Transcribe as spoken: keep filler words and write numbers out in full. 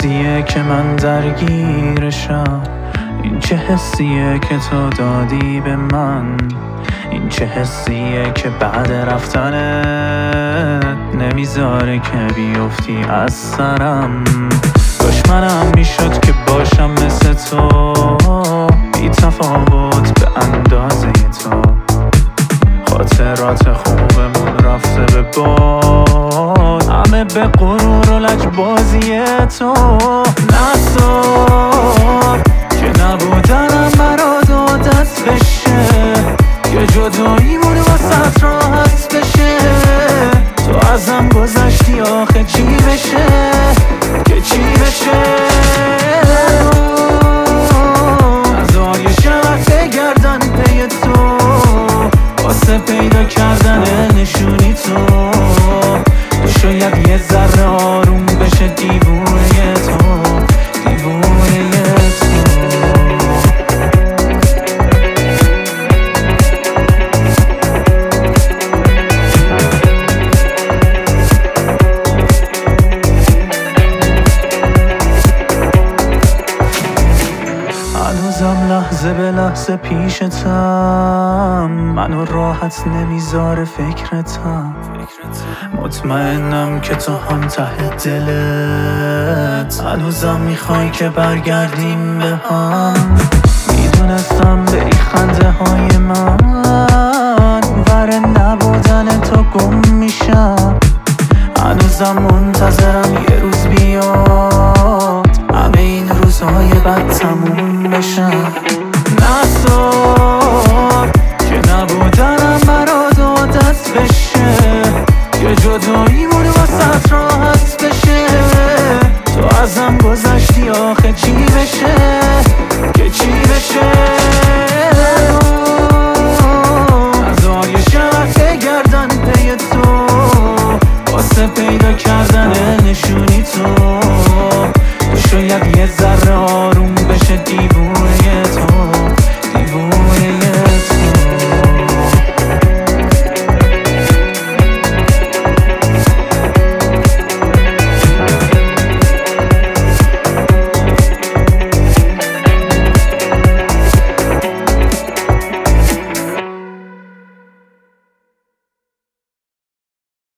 حسیه که من درگیرشم؟ این چه حسیه که تو دادی به من؟ این چه حسیه که بعد رفتنت نمیذاره که بیفتی از سرم؟ دشمنم میشد که باشم مثل تو، بی تفاوت به اندازه تو. خاطرات خوبمون رفته به باد، همه به غرور و لجبازی تو. نذار که نبودنم برات عادت بشه، که جداییمون واسه راحت بشه. تو ازم گذشتی آخه چی بشه، که چی بشه؟ نذار یه شرط گردن پی تو، واسه پیدا کردن نشونی تو. تو شاید یه ذره آروم بشه دیوونه تو، دیوونه تو. هنوزم لحظه به لحظه پیشتم، منو راحت نمیذاره فکرتم. مطمئنم که تو هم ته دلت هنوزم میخوای که برگردیم به هم. میدونستم بری خنده های من ور نبودن تو گم میشم. هنوزم منتظرم یه روز بیاد همه این روزهای بد تموم بشن. نذار که نبودنم برات عادت بشه، که جداییمون واسه راحت بشه. تو ازم گذشتی آخه چی بشه، که چی بشه؟ نذار یه شرط گردن پی تو، واسه پیدا کردن